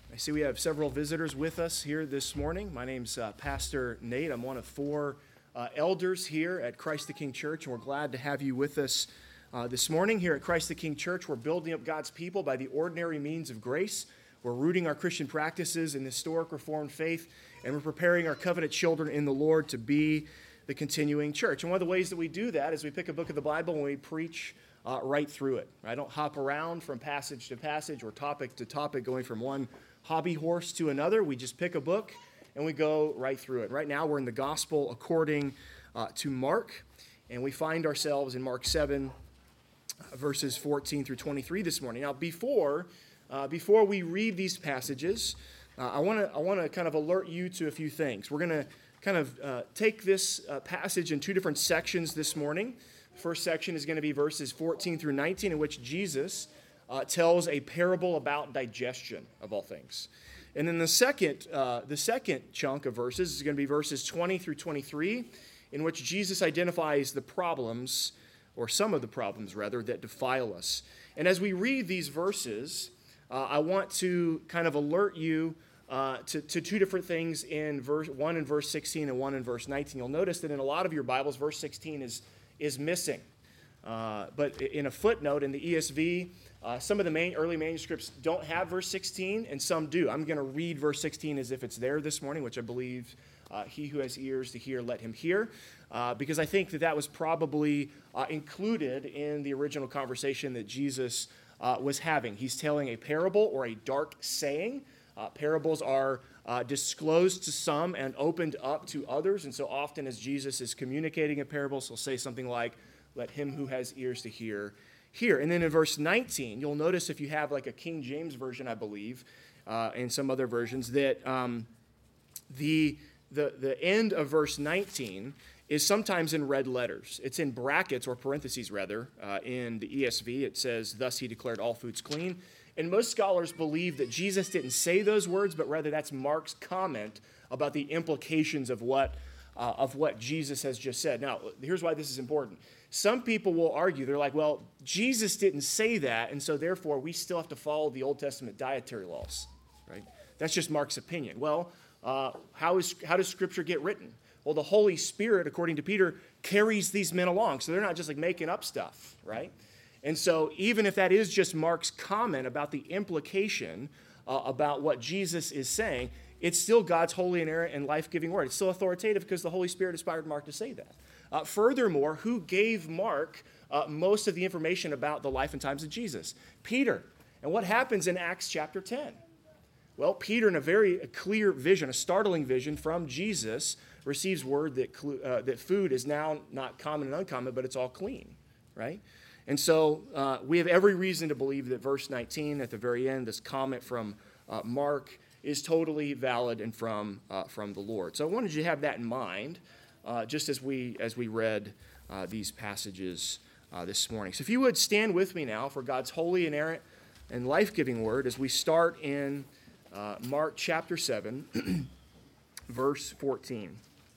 I see we have several visitors with us here this morning. My name's Pastor Nate. I'm one of four elders here at Christ the King Church, and we're glad to have you with us this morning. Here at Christ the King Church, we're building up God's people by the ordinary means of grace. We're rooting our Christian practices in historic Reformed faith, and we're preparing our covenant children in the Lord to be the continuing church. And one of the ways that we do that is we pick a book of the Bible and we preach right through it. I don't hop around from passage to passage or topic to topic, going from one hobby horse to another. We just pick a book and we go right through it. Right now we're in the Gospel according to Mark, and we find ourselves in Mark 7, verses 14 through 23 this morning. Now, before we read these passages, I want to kind of alert you to a few things. We're going to kind of take this passage in two different sections this morning. The first section is going to be verses 14 through 19, in which Jesus tells a parable about digestion, of all things. And then the second chunk of verses is going to be verses 20 through 23, in which Jesus identifies the problems, or some of the problems, rather, that defile us. And as we read these verses, I want to kind of alert you to two different things, one in verse 16 and one in verse 19. You'll notice that in a lot of your Bibles, verse 16 is missing. But in a footnote in the ESV, some of the early manuscripts don't have verse 16, and some do. I'm going to read verse 16 as if it's there this morning, which I believe he who has ears to hear, let him hear, because I think that was probably included in the original conversation that Jesus was having. He's telling a parable or a dark saying. Parables are disclosed to some and opened up to others, and so often as Jesus is communicating a parable, he'll say something like, let him who has ears to hear, hear. And then in verse 19, you'll notice, if you have like a King James version, I believe, and some other versions, that the end of verse 19 is sometimes in red letters. It's in brackets, or parentheses rather. In the ESV, it says, thus he declared all foods clean. And most scholars believe that Jesus didn't say those words, but rather that's Mark's comment about the implications of what Jesus has just said. Now, here's why this is important. Some people will argue, they're like, well, Jesus didn't say that, and so therefore we still have to follow the Old Testament dietary laws, right? That's just Mark's opinion. Well, how does Scripture get written? Well, the Holy Spirit, according to Peter, carries these men along, so they're not just like making up stuff, right? And so even if that is just Mark's comment about the implication about what Jesus is saying, it's still God's holy, inerrant, and life-giving word. It's still authoritative because the Holy Spirit inspired Mark to say that. Furthermore, who gave Mark most of the information about the life and times of Jesus? Peter. And what happens in Acts chapter 10? Well, Peter, in a very clear vision, a startling vision from Jesus, receives word that food is now not common and uncommon, but it's all clean, right? And so we have every reason to believe that verse 19 at the very end, this comment from Mark, is totally valid and from the Lord. So I wanted you to have that in mind, just as we read these passages this morning. So if you would stand with me now for God's holy, inerrant, and life-giving word as we start in Mark chapter 7, verse 14.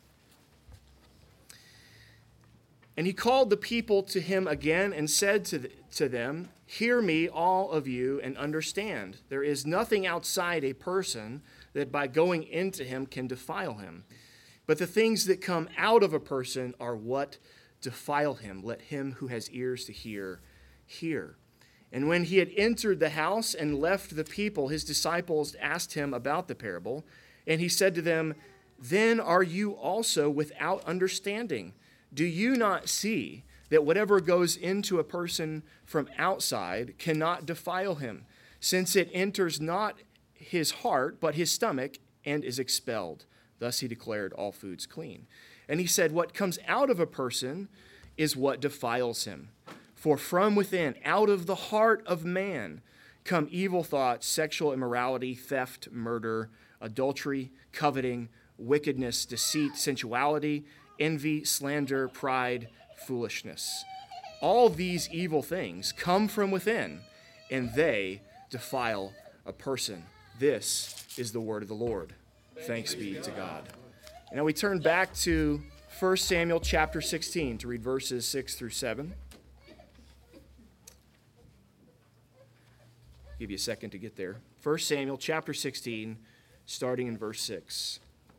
And he called the people to him again and said to them, hear me, all of you, and understand. There is nothing outside a person that by going into him can defile him. But the things that come out of a person are what defile him. Let him who has ears to hear, hear. And when he had entered the house and left the people, his disciples asked him about the parable. And he said to them, then are you also without understanding? Do you not see that whatever goes into a person from outside cannot defile him, since it enters not his heart, but his stomach, and is expelled? Thus he declared all foods clean. And he said, what comes out of a person is what defiles him. For from within, out of the heart of man, come evil thoughts, sexual immorality, theft, murder, adultery, coveting, wickedness, deceit, sensuality, envy, slander, pride, foolishness. All these evil things come from within, and they defile a person. This is the word of the Lord. Thanks be to God. And now we turn back to 1 Samuel chapter 16 to read verses 6 through 7. Give you a second to get there. 1 Samuel chapter 16, starting in verse 6.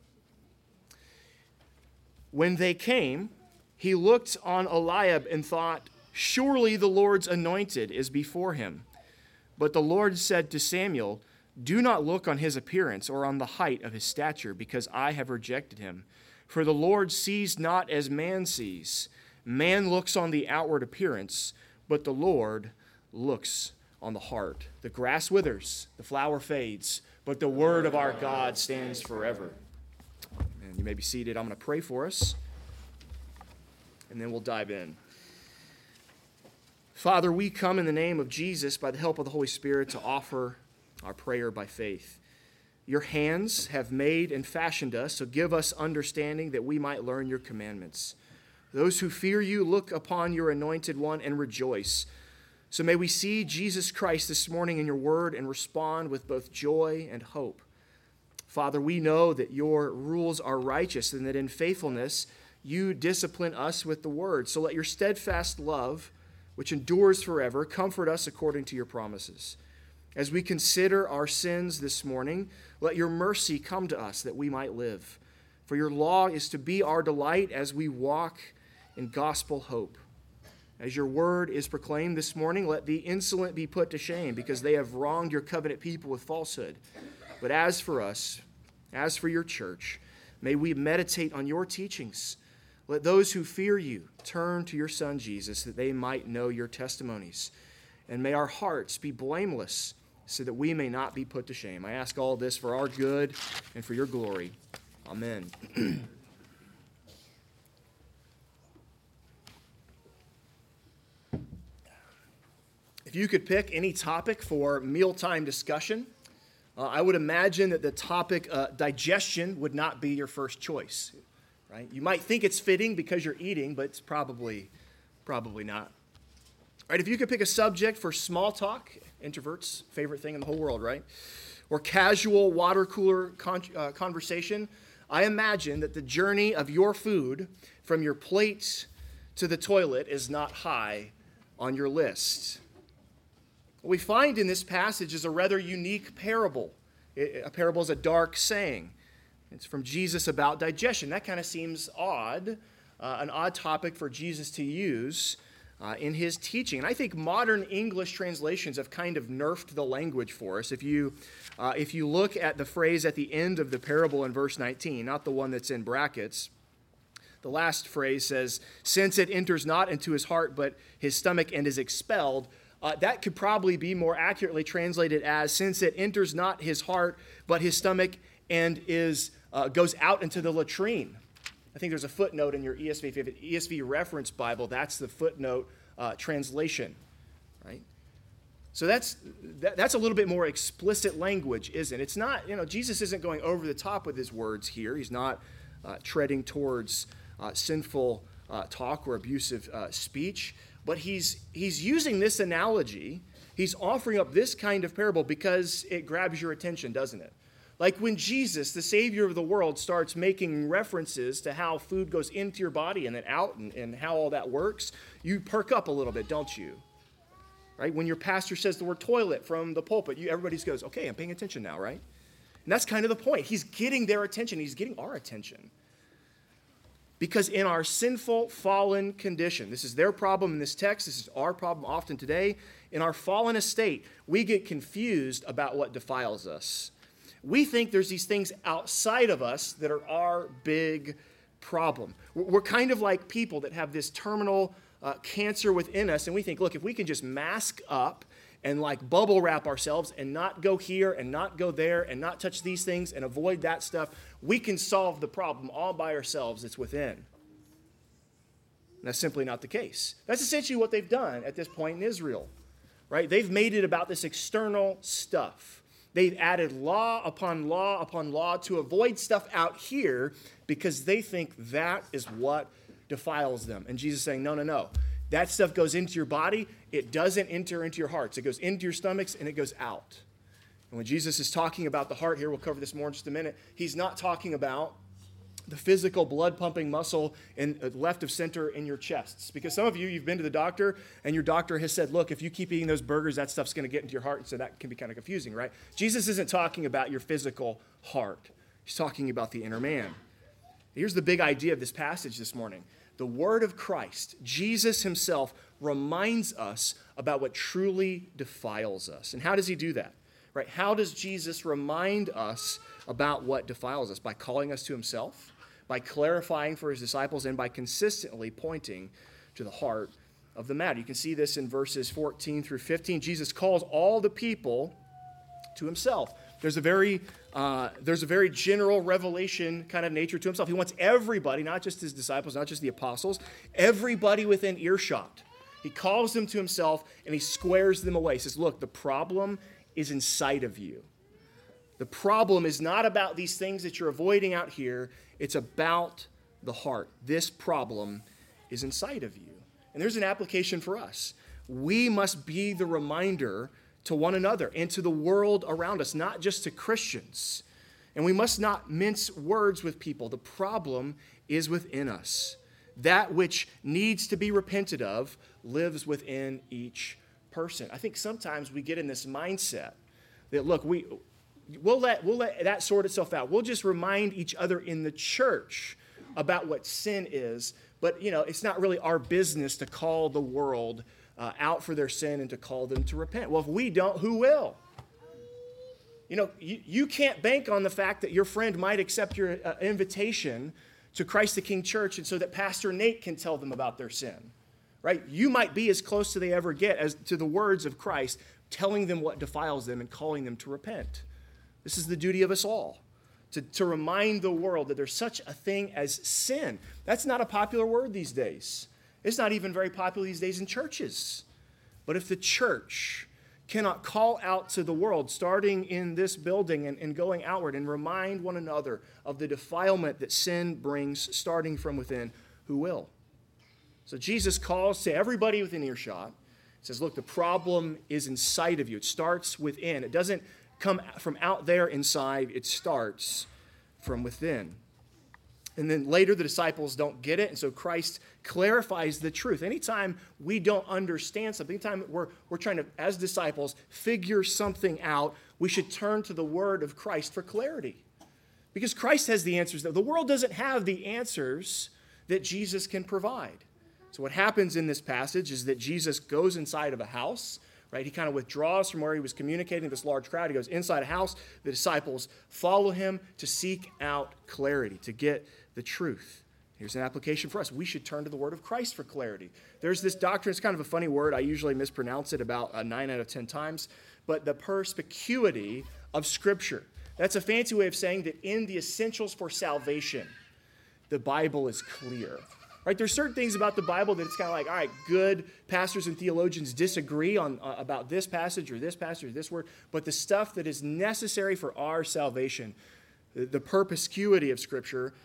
When they came, he looked on Eliab and thought, "Surely the Lord's anointed is before him." But the Lord said to Samuel, "Do not look on his appearance or on the height of his stature, because I have rejected him. For the Lord sees not as man sees. Man looks on the outward appearance, but the Lord looks on the heart. The grass withers, the flower fades, but the word of our God stands forever." And you may be seated. I'm going to pray for us, and then we'll dive in. Father, we come in the name of Jesus by the help of the Holy Spirit to offer our prayer by faith. Your hands have made and fashioned us, so give us understanding that we might learn your commandments. Those who fear you look upon your anointed one and rejoice. So may we see Jesus Christ this morning in your word and respond with both joy and hope. Father, we know that your rules are righteous and that in faithfulness you discipline us with the word. So let your steadfast love, which endures forever, comfort us according to your promises. As we consider our sins this morning, let your mercy come to us that we might live. For your law is to be our delight as we walk in gospel hope. As your word is proclaimed this morning, let the insolent be put to shame, because they have wronged your covenant people with falsehood. But as for us, as for your church, may we meditate on your teachings. Let those who fear you turn to your Son, Jesus, that they might know your testimonies. And may our hearts be blameless, so that we may not be put to shame. I ask all this for our good and for your glory. Amen. If you could pick any topic for mealtime discussion, I would imagine that the topic digestion would not be your first choice. Right? You might think it's fitting because you're eating, but it's probably not. Right? If you could pick a subject for small talk, introverts' favorite thing in the whole world, right? Or casual water cooler conversation, I imagine that the journey of your food from your plate to the toilet is not high on your list. What we find in this passage is a rather unique parable. A parable is a dark saying. It's from Jesus about digestion. That kind of seems odd, an odd topic for Jesus to use in his teaching. And I think modern English translations have kind of nerfed the language for us. If you look at the phrase at the end of the parable in verse 19, not the one that's in brackets, the last phrase says, "Since it enters not into his heart, but his stomach, and is expelled," that could probably be more accurately translated as, "Since it enters not his heart, but his stomach, and goes out into the latrine." I think there's a footnote in your ESV. If you have an ESV reference Bible, that's the footnote translation, right? So that's a little bit more explicit language, isn't it? It's not, Jesus isn't going over the top with his words here. He's not treading towards sinful talk or abusive speech, but he's using this analogy. He's offering up this kind of parable because it grabs your attention, doesn't it? Like when Jesus, the Savior of the world, starts making references to how food goes into your body and then out and how all that works, you perk up a little bit, don't you? Right? When your pastor says the word toilet from the pulpit, everybody goes, "Okay, I'm paying attention now," right? And that's kind of the point. He's getting their attention. He's getting our attention. Because in our sinful, fallen condition, this is their problem in this text, this is our problem often today, in our fallen estate, we get confused about what defiles us. We think there's these things outside of us that are our big problem. We're kind of like people that have this terminal cancer within us, and we think, look, if we can just mask up and like bubble wrap ourselves and not go here and not go there and not touch these things and avoid that stuff, we can solve the problem all by ourselves that's within. And that's simply not the case. That's essentially what they've done at this point in Israel, right? They've made it about this external stuff. They've added law upon law upon law to avoid stuff out here because they think that is what defiles them. And Jesus is saying, no. That stuff goes into your body. It doesn't enter into your hearts. It goes into your stomachs and it goes out. And when Jesus is talking about the heart here, we'll cover this more in just a minute, he's not talking about the physical blood pumping muscle in left of center in your chests. Because some of you, you've been to the doctor and your doctor has said, look, if you keep eating those burgers, that stuff's going to get into your heart. And so that can be kind of confusing, right? Jesus isn't talking about your physical heart. He's talking about the inner man. Here's the big idea of this passage this morning. The word of Christ, Jesus himself, reminds us about what truly defiles us. And how does he do that? Right? How does Jesus remind us about what defiles us? By calling us to himself, by clarifying for his disciples, and by consistently pointing to the heart of the matter. You can see this in verses 14 through 15. Jesus calls all the people to himself. There's a very general revelation kind of nature to himself. He wants everybody, not just his disciples, not just the apostles, everybody within earshot. He calls them to himself and he squares them away. He says, look, the problem is inside of you. The problem is not about these things that you're avoiding out here. It's about the heart. This problem is inside of you. And there's an application for us. We must be the reminder to one another and to the world around us, not just to Christians. And we must not mince words with people. The problem is within us. That which needs to be repented of lives within each person. I think sometimes we get in this mindset that, look, we'll let that sort itself out. We'll just remind each other in the church about what sin is, but it's not really our business to call the world out for their sin and to call them to repent. Well, if we don't, who will? You can't bank on the fact that your friend might accept your invitation to Christ the King Church and so that Pastor Nate can tell them about their sin. Right? You might be as close to they ever get as to the words of Christ, telling them what defiles them and calling them to repent. This is the duty of us all, to remind the world that there's such a thing as sin. That's not a popular word these days. It's not even very popular these days in churches. But if the church cannot call out to the world, starting in this building and going outward, and remind one another of the defilement that sin brings, starting from within, who will? So Jesus calls to everybody within earshot. He says, look, the problem is inside of you. It starts within. It doesn't come from out there inside. It starts from within. And then later the disciples don't get it, and so Christ clarifies the truth. Anytime we don't understand something, anytime we're trying to, as disciples, figure something out, we should turn to the word of Christ for clarity. Because Christ has the answers. The world doesn't have the answers that Jesus can provide. So what happens in this passage is that Jesus goes inside of a house, right? He kind of withdraws from where he was communicating to this large crowd. He goes inside a house. The disciples follow him to seek out clarity, to get the truth. Here's an application for us. We should turn to the word of Christ for clarity. There's this doctrine. It's kind of a funny word. I usually mispronounce it about 9 out of 10 times. But the perspicuity of Scripture. That's a fancy way of saying that in the essentials for salvation, the Bible is clear. Right? There's certain things about the Bible that it's kind of like, all right, good pastors and theologians disagree on about this passage or this word, but the stuff that is necessary for our salvation, the perspicuity of Scripture,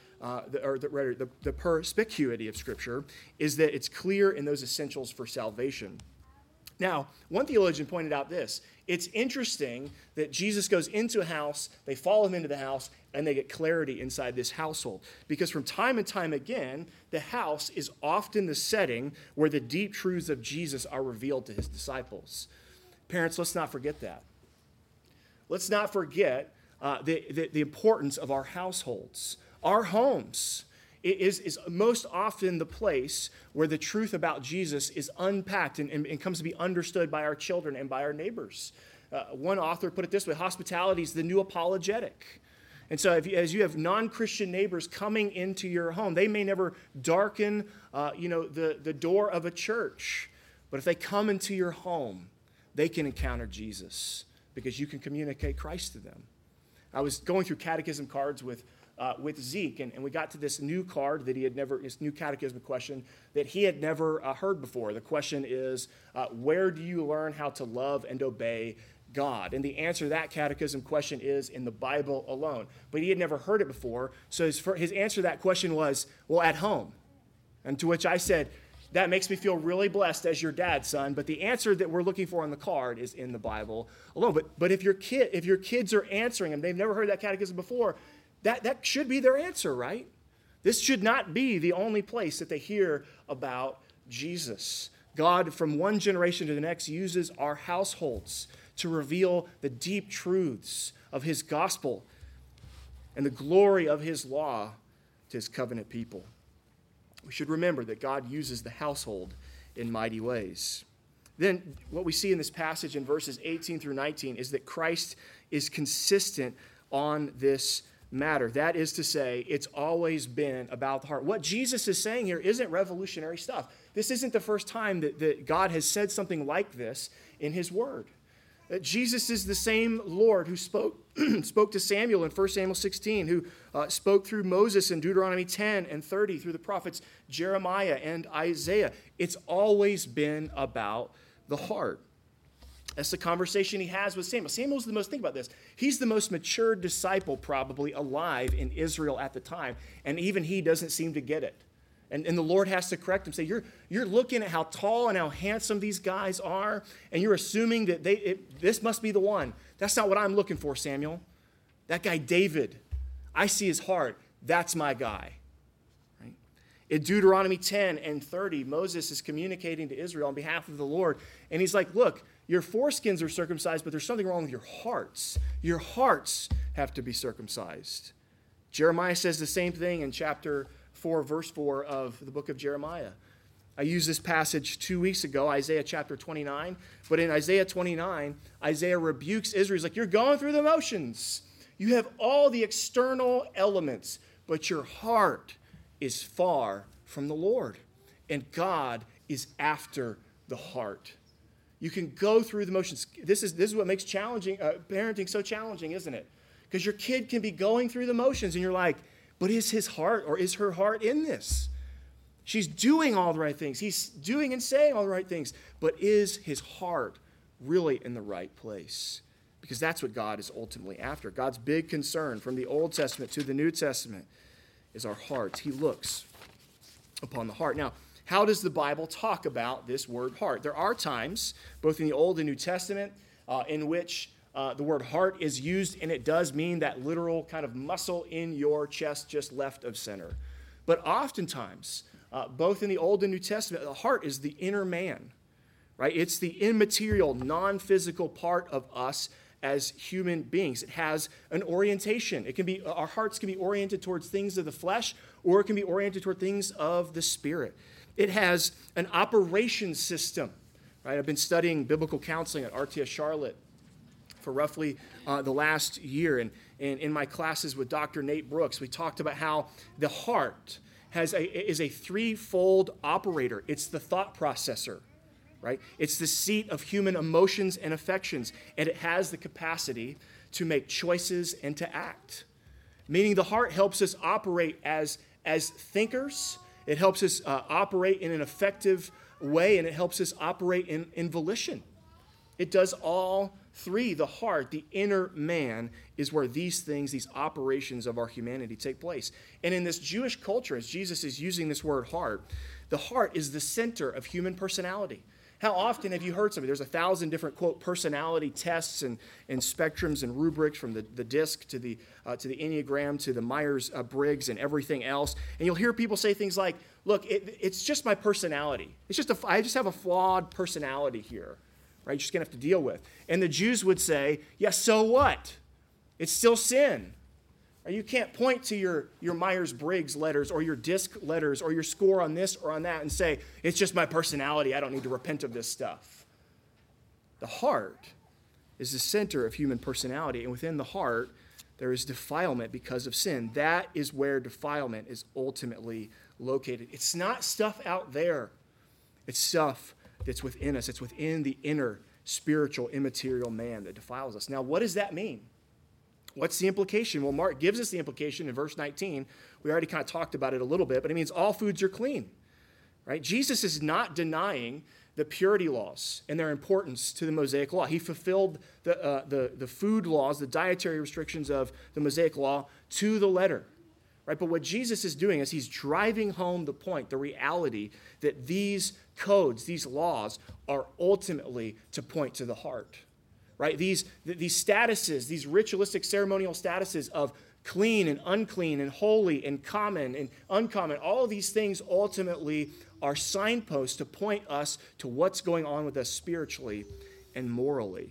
the perspicuity of Scripture is that it's clear in those essentials for salvation. Now, one theologian pointed out this. It's interesting that Jesus goes into a house, they follow him into the house, and they get clarity inside this household. Because from time and time again, the house is often the setting where the deep truths of Jesus are revealed to his disciples. Parents, let's not forget that. Let's not forget the importance of our households. Our homes is most often the place where the truth about Jesus is unpacked and comes to be understood by our children and by our neighbors. One author put it this way: hospitality is the new apologetic. And so as you have non-Christian neighbors coming into your home, they may never darken the door of a church. But if they come into your home, they can encounter Jesus because you can communicate Christ to them. I was going through catechism cards with Zeke, and we got to this new card that this new catechism question that he had never heard before. The question is, where do you learn how to love and obey God? And the answer to that catechism question is in the Bible alone. But he had never heard it before, so his answer to that question was, well, at home. And to which I said, that makes me feel really blessed as your dad, son, but the answer that we're looking for on the card is in the Bible alone. But if your kids are answering and they've never heard that catechism before, that should be their answer, right? This should not be the only place that they hear about Jesus. God, from one generation to the next, uses our households to reveal the deep truths of his gospel and the glory of his law to his covenant people. We should remember that God uses the household in mighty ways. Then what we see in this passage in verses 18 through 19 is that Christ is consistent on this matter. That is to say, it's always been about the heart. What Jesus is saying here isn't revolutionary stuff. This isn't the first time that God has said something like this in his word. That Jesus is the same Lord who spoke to Samuel in 1 Samuel 16, who spoke through Moses in Deuteronomy 10 and 30, through the prophets Jeremiah and Isaiah. It's always been about the heart. That's the conversation he has with Samuel. Samuel's the most, think about this, he's the most mature disciple probably alive in Israel at the time, and even he doesn't seem to get it. And the Lord has to correct him, say, you're looking at how tall and how handsome these guys are, and you're assuming that this must be the one. That's not what I'm looking for, Samuel. That guy David, I see his heart. That's my guy. Right? In Deuteronomy 10 and 30, Moses is communicating to Israel on behalf of the Lord, and he's like, look, your foreskins are circumcised, but there's something wrong with your hearts. Your hearts have to be circumcised. Jeremiah says the same thing in chapter 4, verse 4 of the book of Jeremiah. I used this passage 2 weeks ago, Isaiah chapter 29. But in Isaiah 29, Isaiah rebukes Israel. He's like, you're going through the motions. You have all the external elements, but your heart is far from the Lord. And God is after the heart. You can go through the motions. This is what makes parenting so challenging, isn't it? Because your kid can be going through the motions, and you're like, but is his heart or is her heart in this? She's doing all the right things. He's doing and saying all the right things. But is his heart really in the right place? Because that's what God is ultimately after. God's big concern from the Old Testament to the New Testament is our hearts. He looks upon the heart. Now, how does the Bible talk about this word heart? There are times, both in the Old and New Testament, in which the word heart is used, and it does mean that literal kind of muscle in your chest just left of center. But oftentimes, both in the Old and New Testament, the heart is the inner man, right? It's the immaterial, non-physical part of us as human beings. It has an orientation. Our hearts can be oriented towards things of the flesh, or it can be oriented toward things of the spirit. It has an operation system, right? I've been studying biblical counseling at RTS Charlotte for roughly the last year. And in my classes with Dr. Nate Brooks, we talked about how the heart is a threefold operator. It's the thought processor, right? It's the seat of human emotions and affections, and it has the capacity to make choices and to act. Meaning the heart helps us operate as thinkers. It helps us operate in an effective way, and it helps us operate in volition. It does all three. The heart, the inner man, is where these things, these operations of our humanity take place. And in this Jewish culture, as Jesus is using this word heart, the heart is the center of human personality. How often have you heard somebody? There's 1,000 different, quote, personality tests and spectrums and rubrics, from the DISC to the Enneagram to the Myers-Briggs and everything else. And you'll hear people say things like, look, it's just my personality. I just have a flawed personality here. Right, you're just going to have to deal with. And the Jews would say, yeah, so what? It's still sin. Or you can't point to your Myers-Briggs letters or your DISC letters or your score on this or on that and say, it's just my personality. I don't need to repent of this stuff. The heart is the center of human personality. And within the heart, there is defilement because of sin. That is where defilement is ultimately located. It's not stuff out there. It's stuff that's within us. It's within the inner spiritual immaterial man that defiles us. Now, what does that mean? What's the implication? Well, Mark gives us the implication in verse 19. We already kind of talked about it a little bit, but it means all foods are clean, right? Jesus is not denying the purity laws and their importance to the Mosaic law. He fulfilled the food laws, the dietary restrictions of the Mosaic law to the letter. Right? But what Jesus is doing is he's driving home the point, the reality that these codes, these laws, are ultimately to point to the heart. right? These statuses, these ritualistic ceremonial statuses of clean and unclean and holy and common and uncommon, all of these things ultimately are signposts to point us to what's going on with us spiritually and morally.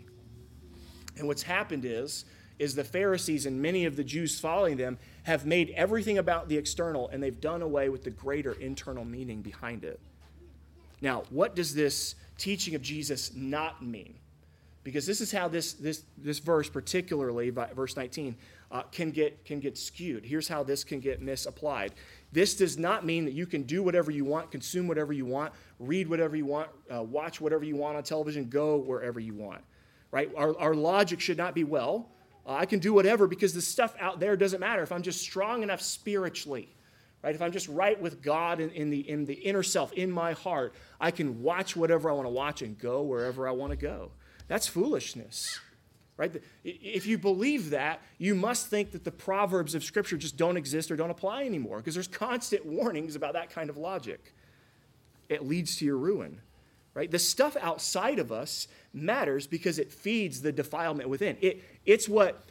And what's happened is the Pharisees and many of the Jews following them have made everything about the external, and they've done away with the greater internal meaning behind it. Now, what does this teaching of Jesus not mean? Because this is how this verse, particularly verse 19, can get skewed. Here's how this can get misapplied. This does not mean that you can do whatever you want, consume whatever you want, read whatever you want, watch whatever you want on television, go wherever you want. Right? Our logic should not be, well, I can do whatever because the stuff out there doesn't matter. If I'm just strong enough spiritually, right? If I'm just right with God in the inner self, in my heart, I can watch whatever I want to watch and go wherever I want to go. That's foolishness, right? If you believe that, you must think that the proverbs of Scripture just don't exist or don't apply anymore, because there's constant warnings about that kind of logic. It leads to your ruin, right? The stuff outside of us matters because it feeds the defilement within. It's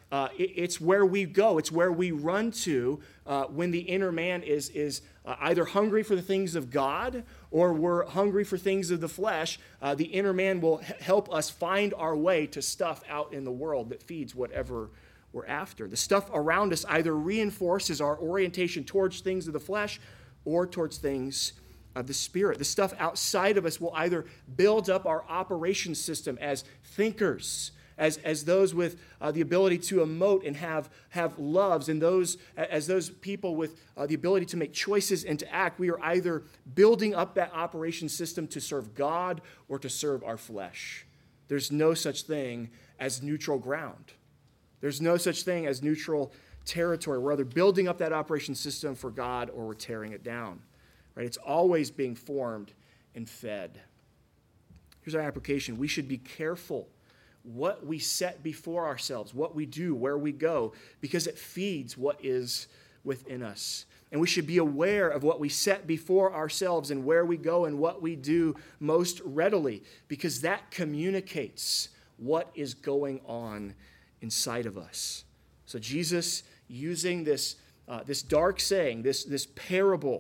where we go. It's where we run to when the inner man is either hungry for the things of God or we're hungry for things of the flesh. The inner man will help us find our way to stuff out in the world that feeds whatever we're after. The stuff around us either reinforces our orientation towards things of the flesh or towards things of the Spirit. The stuff outside of us will either build up our operation system as thinkers, as those with the ability to emote and have loves, and those people with the ability to make choices and to act. We are either building up that operation system to serve God or to serve our flesh. There's no such thing as neutral ground. There's no such thing as neutral territory. We're either building up that operation system for God or we're tearing it down. Right? It's always being formed and fed. Here's our application. We should be careful what we set before ourselves, what we do, where we go, because it feeds what is within us. And we should be aware of what we set before ourselves and where we go and what we do most readily, because that communicates what is going on inside of us. So Jesus, using this dark saying, this parable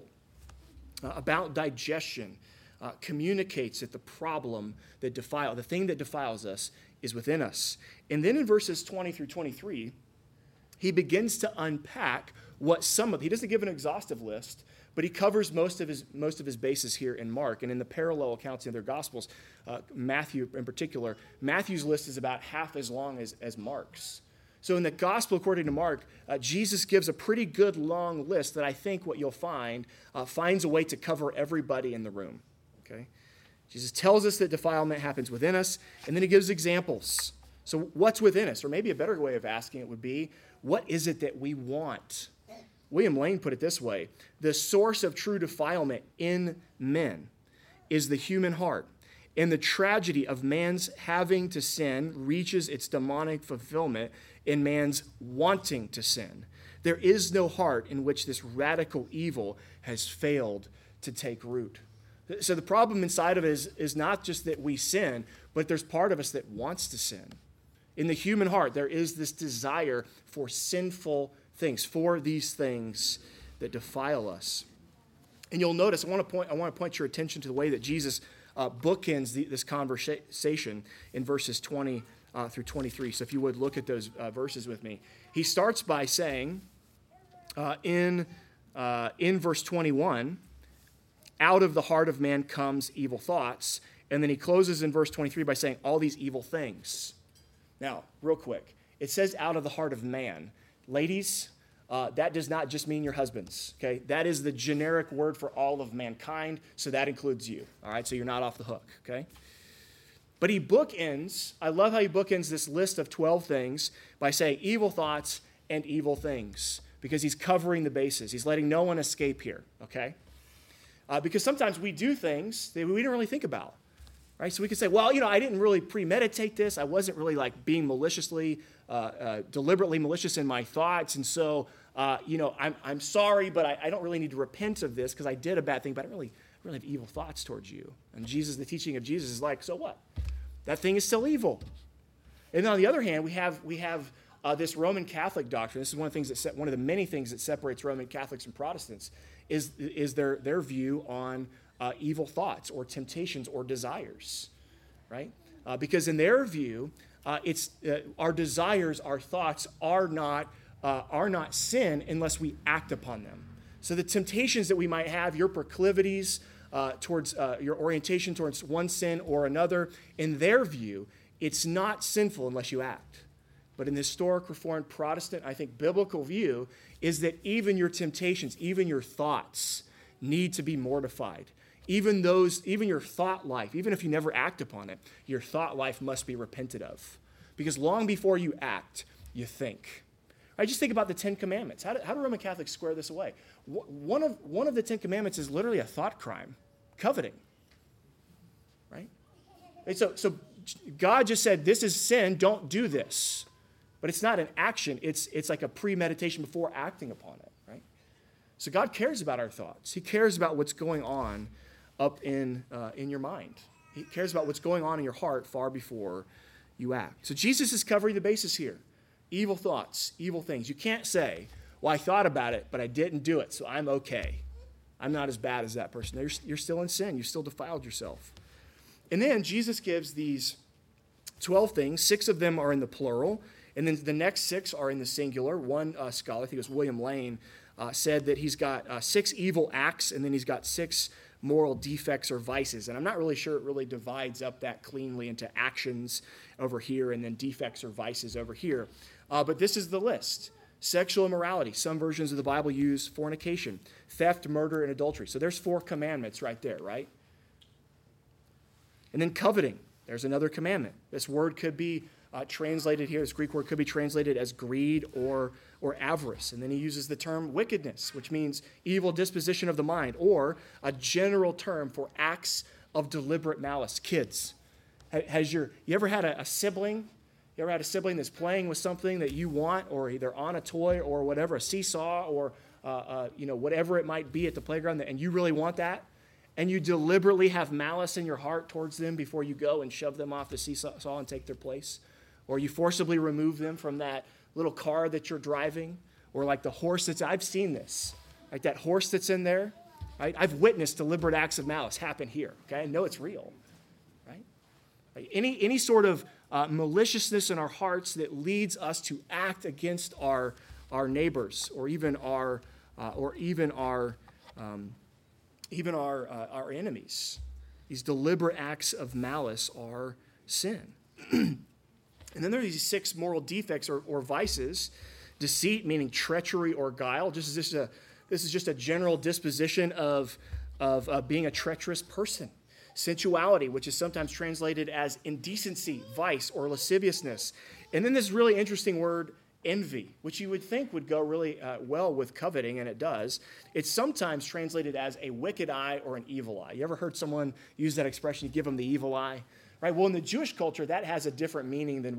about digestion, communicates that the problem the thing that defiles us is within us. And then in verses 20 through 23, he begins to unpack he doesn't give an exhaustive list, but he covers most of his bases here in Mark. And in the parallel accounts in their Gospels, Matthew in particular, Matthew's list is about half as long as Mark's. So in the Gospel according to Mark, Jesus gives a pretty good long list that I think what you'll find finds a way to cover everybody in the room. Okay? Jesus tells us that defilement happens within us, and then he gives examples. So what's within us? Or maybe a better way of asking it would be, what is it that we want? William Lane put it this way: the source of true defilement in men is the human heart, and the tragedy of man's having to sin reaches its demonic fulfillment in man's wanting to sin. There is no heart in which this radical evil has failed to take root. So the problem inside of it is not just that we sin, but there's part of us that wants to sin. In the human heart, there is this desire for sinful things, for these things that defile us. And you'll notice, I want to point your attention to the way that Jesus bookends this conversation in verses 20 through 23. So if you would look at those verses with me. He starts by saying in verse 21, out of the heart of man comes evil thoughts. And then he closes in verse 23 by saying all these evil things. Now, real quick, it says out of the heart of man. Ladies, that does not just mean your husbands, okay? That is the generic word for all of mankind, so that includes you, all right? So you're not off the hook, okay? But he bookends, I love how he bookends this list of 12 things by saying evil thoughts and evil things, because he's covering the bases. He's letting no one escape here, okay? Because sometimes we do things that we didn't really think about, right? So we could say, well, I didn't really premeditate this. I wasn't really like being deliberately malicious in my thoughts. And so, I'm sorry, but I don't really need to repent of this because I did a bad thing, but I really have evil thoughts towards you. And the teaching of Jesus is like, so what? That thing is still evil. And then on the other hand, we have this Roman Catholic doctrine. This is one of the many things that separates Roman Catholics and Protestants is their view on evil thoughts or temptations or desires, right? Because in their view, our desires, our thoughts are not sin unless we act upon them. So the temptations that we might have, your proclivities towards your orientation towards one sin or another, in their view, it's not sinful unless you act. But in the historic Reformed Protestant, I think biblical view is that even your temptations, even your thoughts need to be mortified. Even your thought life, even if you never act upon it, your thought life must be repented of. Because long before you act, you think. I just think about the Ten Commandments. How do Roman Catholics square this away? One of the Ten Commandments is literally a thought crime, coveting. Right? And so God just said, this is sin, don't do this. But it's not an action, it's like a premeditation before acting upon it, right? So God cares about our thoughts. He cares about what's going on up in your mind. He cares about what's going on in your heart far before you act. So Jesus is covering the bases here. Evil thoughts, evil things. You can't say, well, I thought about it, but I didn't do it, so I'm okay. I'm not as bad as that person. You're still in sin. You've still defiled yourself. And then Jesus gives these 12 things. 6 of them are in the plural. And then the next 6 are in the singular. One scholar, I think it was William Lane, said that he's got 6 evil acts, and then he's got 6 moral defects or vices. And I'm not really sure it really divides up that cleanly into actions over here and then defects or vices over here. But this is the list. Sexual immorality. Some versions of the Bible use fornication, theft, murder, and adultery. So there's 4 commandments right there, right? And then coveting. There's another commandment. This word could be translated here, this Greek word could be translated as greed or avarice. And then he uses the term wickedness, which means evil disposition of the mind, or a general term for acts of deliberate malice. Kids, you ever had a sibling? You ever had a sibling that's playing with something that you want, or either on a toy or whatever, a seesaw or whatever it might be at the playground, and you really want that? And you deliberately have malice in your heart towards them before you go and shove them off the seesaw and take their place? Or you forcibly remove them from that little car that you're driving? Or like the horse I've seen this, like that horse that's in there, right? I've witnessed deliberate acts of malice happen here, okay? I know it's real, right? Like any sort of maliciousness in our hearts that leads us to act against our neighbors or even our enemies. These deliberate acts of malice are sin. And then there are these 6 moral defects or vices. Deceit, meaning treachery or guile. This is just a general disposition of being a treacherous person. Sensuality, which is sometimes translated as indecency, vice, or lasciviousness. And then this really interesting word, envy, which you would think would go really well with coveting, and it does. It's sometimes translated as a wicked eye or an evil eye. You ever heard someone use that expression, you give them the evil eye? Right? Well, in the Jewish culture, that has a different meaning than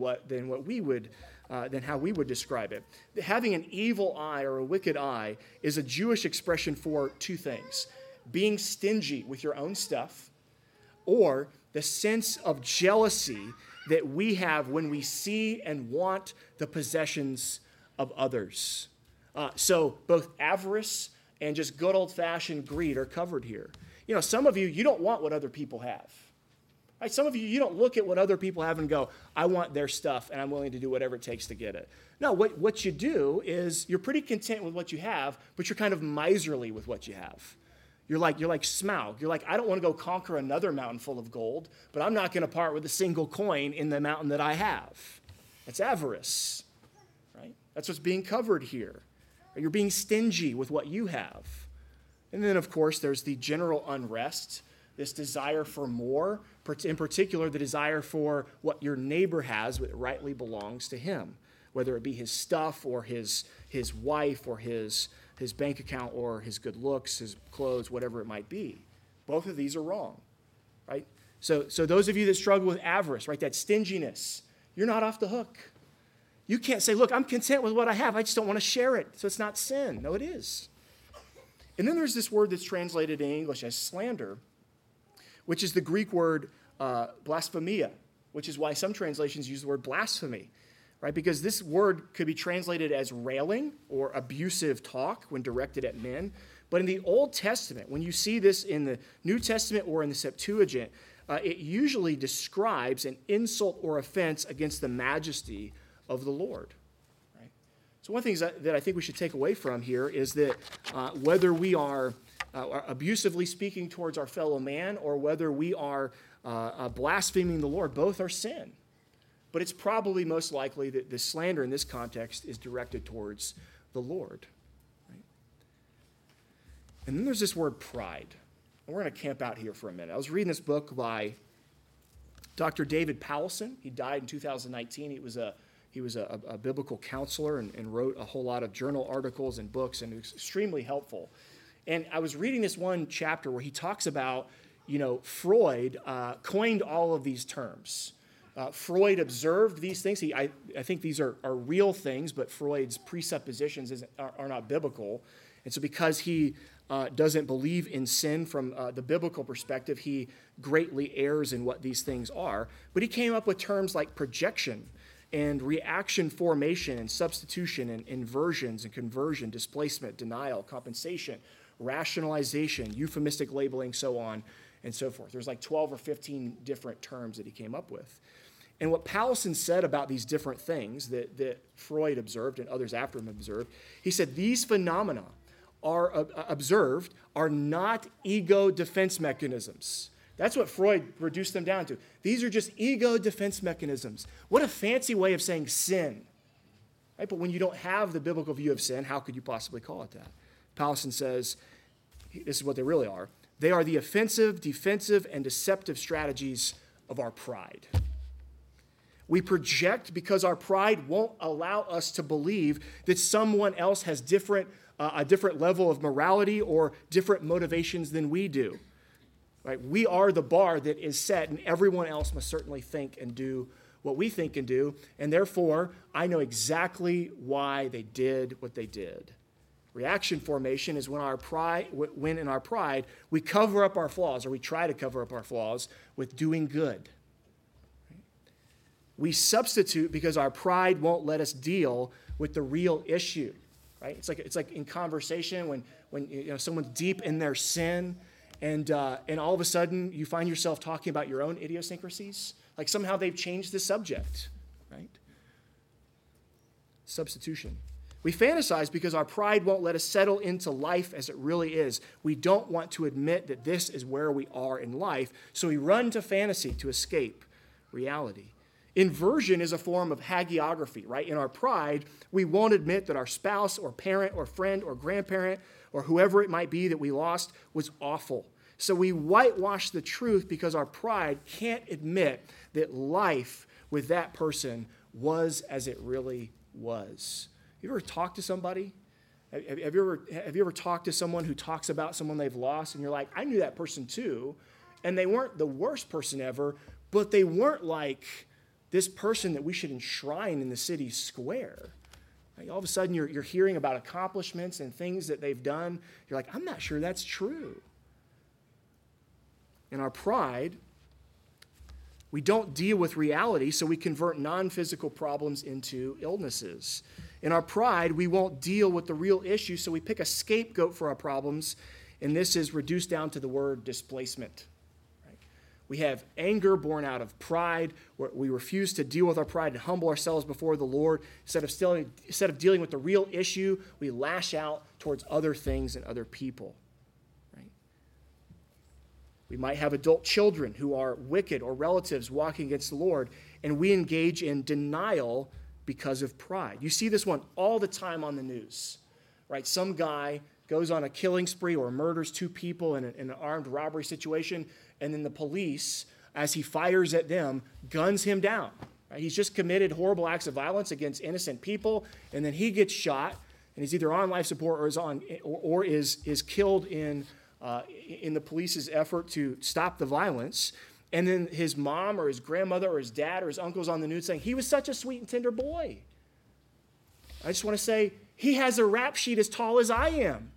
how we would describe it. Having an evil eye or a wicked eye is a Jewish expression for 2 things: being stingy with your own stuff, or the sense of jealousy that we have when we see and want the possessions of others. So both avarice and just good old-fashioned greed are covered here. You know, some of you don't want what other people have. Right? Some of you don't look at what other people have and go, I want their stuff and I'm willing to do whatever it takes to get it. No, what you do is you're pretty content with what you have, but you're kind of miserly with what you have. You're like Smaug. You're like, I don't want to go conquer another mountain full of gold, but I'm not going to part with a single coin in the mountain that I have. That's avarice, right? That's what's being covered here. You're being stingy with what you have. And then, of course, there's the general unrest, this desire for more, in particular, the desire for what your neighbor has that rightly belongs to him, whether it be his stuff or his wife or his bank account or his good looks, his clothes, whatever it might be. Both of these are wrong, right? So those of you that struggle with avarice, right, that stinginess, you're not off the hook. You can't say, look, I'm content with what I have. I just don't want to share it. So it's not sin. No, it is. And then there's this word that's translated in English as slander, which is the Greek word blasphemia, which is why some translations use the word blasphemy, right? Because this word could be translated as railing or abusive talk when directed at men. But in the Old Testament, when you see this in the New Testament or in the Septuagint, it usually describes an insult or offense against the majesty of the Lord. Right? So one of the things that I think we should take away from here is that whether we are abusively speaking towards our fellow man or whether we are blaspheming the Lord, both are sin. But it's probably most likely that the slander in this context is directed towards the Lord. Right? And then there's this word pride. And we're going to camp out here for a minute. I was reading this book by Dr. David Powlison. He died in 2019. He was a biblical counselor and wrote a whole lot of journal articles and books, and it was extremely helpful. And I was reading this one chapter where he talks about, Freud coined all of these terms. Freud observed these things. I think these are real things, but Freud's presuppositions are not biblical. And so because he doesn't believe in sin from the biblical perspective, he greatly errs in what these things are. But he came up with terms like projection and reaction formation and substitution and inversions and conversion, displacement, denial, compensation, rationalization, euphemistic labeling, so on and so forth. There's like 12 or 15 different terms that he came up with. And what Powlison said about these different things that Freud observed and others after him observed, he said these phenomena are observed are not ego defense mechanisms. That's what Freud reduced them down to. These are just ego defense mechanisms. What a fancy way of saying sin. Right? But when you don't have the biblical view of sin, how could you possibly call it that? Powlison says, this is what they really are. They are the offensive, defensive, and deceptive strategies of our pride. We project because our pride won't allow us to believe that someone else has a different level of morality or different motivations than we do. Right? We are the bar that is set, and everyone else must certainly think and do what we think and do, and therefore, I know exactly why they did what they did. Reaction formation is when in our pride, we cover up our flaws, or we try to cover up our flaws with doing good. We substitute because our pride won't let us deal with the real issue. Right? It's like in conversation when someone's deep in their sin, and all of a sudden you find yourself talking about your own idiosyncrasies. Like somehow they've changed the subject. Right? Substitution. We fantasize because our pride won't let us settle into life as it really is. We don't want to admit that this is where we are in life, so we run to fantasy to escape reality. Inversion is a form of hagiography, right? In our pride, we won't admit that our spouse or parent or friend or grandparent or whoever it might be that we lost was awful. So we whitewash the truth because our pride can't admit that life with that person was as it really was. You ever talked to somebody? Have you ever talked to someone who talks about someone they've lost, and you're like, I knew that person too, and they weren't the worst person ever, but they weren't like this person that we should enshrine in the city square. Like all of a sudden, you're hearing about accomplishments and things that they've done. You're like, I'm not sure that's true. In our pride, we don't deal with reality, so we convert non-physical problems into illnesses. In our pride, we won't deal with the real issue, so we pick a scapegoat for our problems, and this is reduced down to the word displacement. Right? We have anger born out of pride. We refuse to deal with our pride and humble ourselves before the Lord. Instead of dealing with the real issue, we lash out towards other things and other people. Right? We might have adult children who are wicked or relatives walking against the Lord, and we engage in denial because of pride. You see this one all the time on the news, right? Some guy goes on a killing spree or murders two people in an armed robbery situation, and then the police, as he fires at them, guns him down. Right? He's just committed horrible acts of violence against innocent people, and then he gets shot, and he's either on life support or is killed in the police's effort to stop the violence. And then his mom or his grandmother or his dad or his uncle's on the news saying, he was such a sweet and tender boy. I just want to say, he has a rap sheet as tall as I am.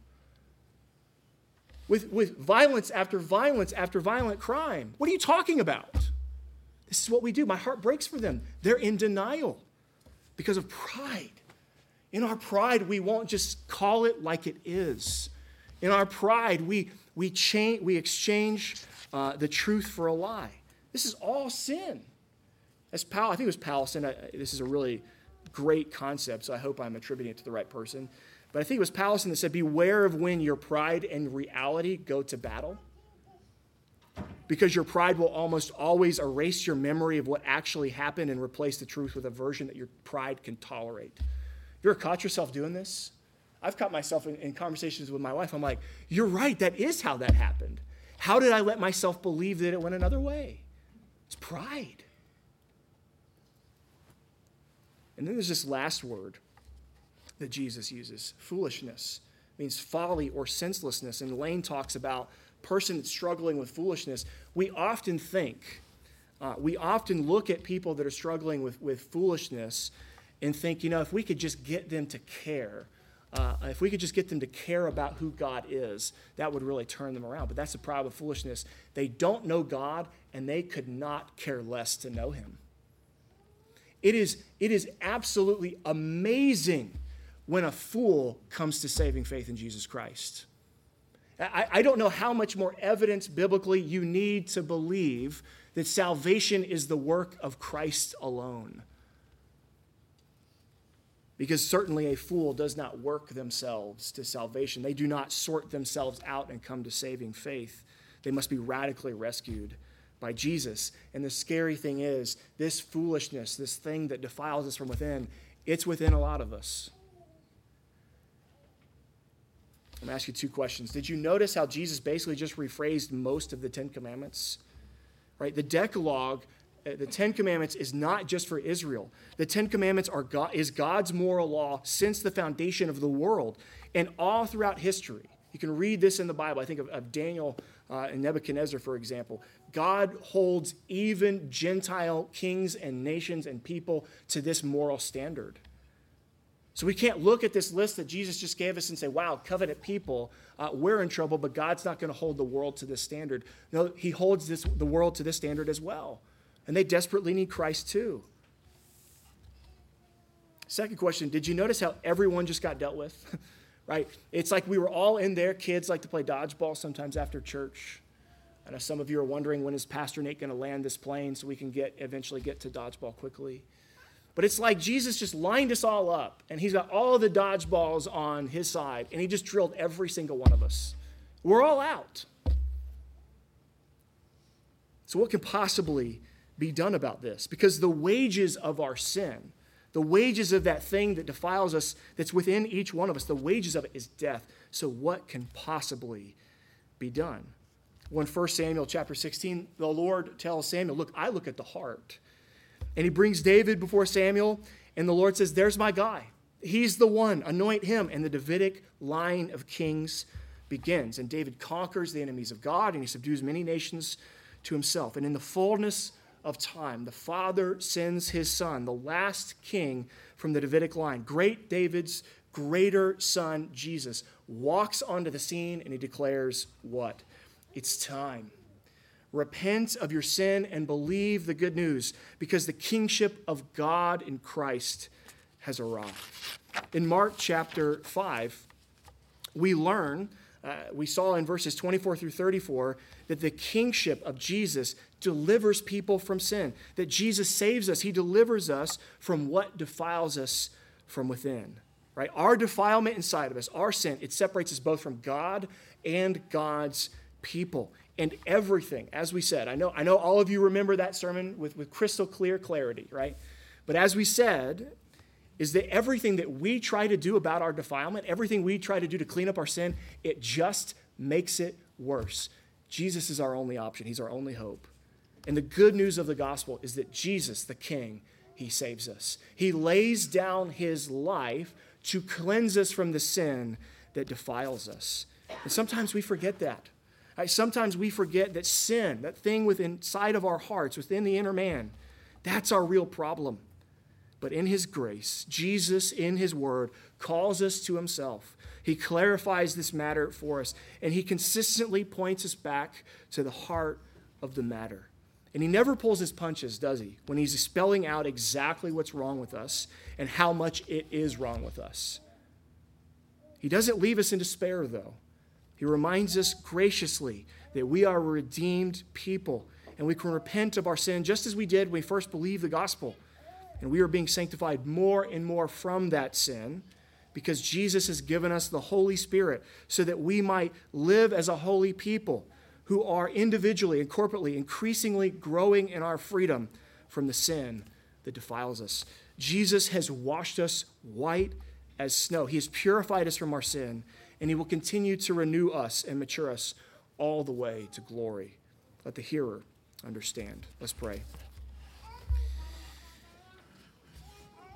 With violence after violence after violent crime. What are you talking about? This is what we do. My heart breaks for them. They're in denial because of pride. In our pride, we won't just call it like it is. In our pride, we exchange the truth for a lie. This is all sin. As I think it was Powell. This is a really great concept, so I hope I'm attributing it to the right person. But I think it was Powell that said, beware of when your pride and reality go to battle. Because your pride will almost always erase your memory of what actually happened and replace the truth with a version that your pride can tolerate. You ever caught yourself doing this? I've caught myself in conversations with my wife. I'm like, you're right, that is how that happened. How did I let myself believe that it went another way? It's pride. And then there's this last word that Jesus uses. Foolishness means folly or senselessness. And Lane talks about person that's struggling with foolishness. We often look at people that are struggling with foolishness and think, if we could just get them to care, if we could just get them to care about who God is, that would really turn them around. But that's the problem with foolishness. They don't know God, and they could not care less to know him. It is absolutely amazing when a fool comes to saving faith in Jesus Christ. I don't know how much more evidence biblically you need to believe that salvation is the work of Christ alone. Because certainly a fool does not work themselves to salvation. They do not sort themselves out and come to saving faith. They must be radically rescued by Jesus. And the scary thing is, this foolishness, this thing that defiles us from within, it's within a lot of us. I'm going to ask you two questions. Did you notice how Jesus basically just rephrased most of the Ten Commandments? Right? The Decalogue, the Ten Commandments is not just for Israel. The Ten Commandments is God's moral law since the foundation of the world and all throughout history. You can read this in the Bible. I think of Daniel and Nebuchadnezzar, for example. God holds even Gentile kings and nations and people to this moral standard. So we can't look at this list that Jesus just gave us and say, wow, covenant people, we're in trouble, but God's not going to hold the world to this standard. No, he holds the world to this standard as well. And they desperately need Christ too. Second question, did you notice how everyone just got dealt with? Right? It's like we were all in there. Kids like to play dodgeball sometimes after church. I know some of you are wondering, when is Pastor Nate going to land this plane so we can eventually get to dodgeball quickly? But it's like Jesus just lined us all up, and he's got all the dodgeballs on his side, and he just drilled every single one of us. We're all out. So what can possibly be done about this? Because the wages of our sin, the wages of that thing that defiles us, that's within each one of us, the wages of it is death. So what can possibly be done? Well, in 1 Samuel chapter 16, the Lord tells Samuel, look, I look at the heart. And he brings David before Samuel, and the Lord says, there's my guy. He's the one. Anoint him. And the Davidic line of kings begins. And David conquers the enemies of God, and he subdues many nations to himself. And in the fullness of time, the Father sends his Son, the last king from the Davidic line, great David's greater son, Jesus, walks onto the scene, and he declares what? It's time. Repent of your sin and believe the good news, because the kingship of God in Christ has arrived. In Mark chapter 5, we learn, we saw in verses 24 through 34, that the kingship of Jesus delivers people from sin, that Jesus saves us. He delivers us from what defiles us from within. Right? Our defilement inside of us, our sin, it separates us both from God and God's people. And everything, as we said, I know all of you remember that sermon with crystal clear clarity, right? But as we said, is that everything that we try to do about our defilement, everything we try to do to clean up our sin, it just makes it worse. Jesus is our only option. He's our only hope. And the good news of the gospel is that Jesus, the King, he saves us. He lays down his life to cleanse us from the sin that defiles us. And sometimes we forget that. Sometimes we forget that sin, that thing within inside of our hearts, within the inner man, that's our real problem. But in his grace, Jesus, in his word, calls us to himself. He clarifies this matter for us, and he consistently points us back to the heart of the matter. And he never pulls his punches, does he? When he's spelling out exactly what's wrong with us and how much it is wrong with us. He doesn't leave us in despair, though. He reminds us graciously that we are a redeemed people and we can repent of our sin just as we did when we first believed the gospel. And we are being sanctified more and more from that sin because Jesus has given us the Holy Spirit so that we might live as a holy people who are individually and corporately increasingly growing in our freedom from the sin that defiles us. Jesus has washed us white as snow. He has purified us from our sin, and he will continue to renew us and mature us all the way to glory. Let the hearer understand. Let's pray.